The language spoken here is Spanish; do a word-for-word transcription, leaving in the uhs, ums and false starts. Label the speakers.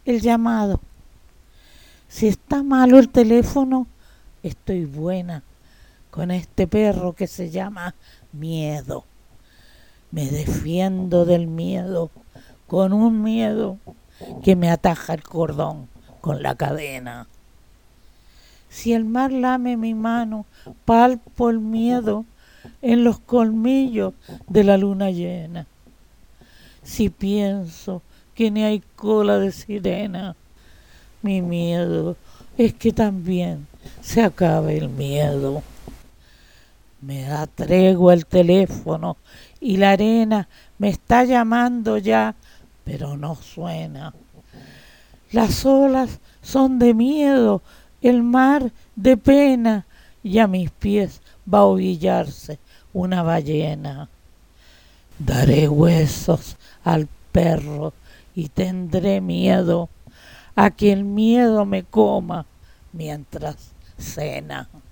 Speaker 1: el llamado. Si está malo el teléfono, estoy buena con este perro que se llama miedo. Me defiendo del miedo con un miedo que me ataja el cordón con la cadena. Si el mar lame mi mano, palpo el miedo en los colmillos de la luna llena. Si pienso que ni hay cola de sirena, mi miedo es que también se acabe el miedo. Me da tregua el teléfono y la arena me está llamando ya, pero no suena. Las olas son de miedo, el mar de pena, y a mis pies va a ovillarse una ballena. Daré huesos al perro y tendré miedo a que el miedo me coma mientras cena.